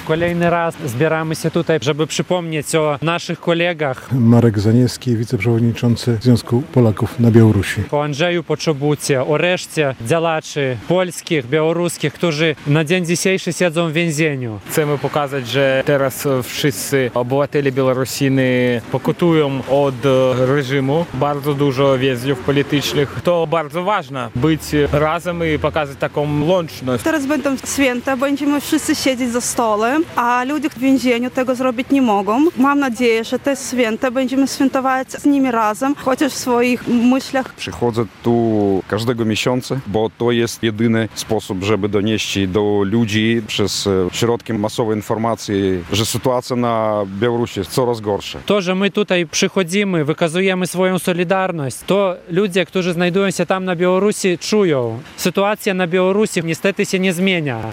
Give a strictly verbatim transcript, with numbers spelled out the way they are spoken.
Kolejny raz zbieramy się tutaj, żeby przypomnieć o naszych kolegach. Marek Zaniewski, wiceprzewodniczący Związku Polaków na Białorusi. O Andrzeju Poczobucie, o reszcie działaczy polskich, białoruskich, którzy na dzień dzisiejszy siedzą w więzieniu. Chcemy pokazać, że teraz wszyscy obywatele Białorusiny pokutują od reżimu. Bardzo dużo więźniów politycznych. To bardzo ważne, być razem i pokazać taką łączność. Teraz będą święta, będziemy wszyscy siedzieć za stołem, a ludzie w więzieniu tego zrobić nie mogą. Mam nadzieję, że te święta będziemy świętować z nimi razem, chociaż w swoich myślach. Przychodzę tu każdego miesiąca, bo to jest jedyny sposób, żeby donieść do ludzi przez środki masowej informacji, że sytuacja na Białorusi jest coraz gorsza. To, że my tutaj przychodzimy, wykazujemy swoją solidarność, to ludzie, którzy znajdują się tam na Białorusi, czują. Sytuacja na Białorusi niestety się nie zmienia.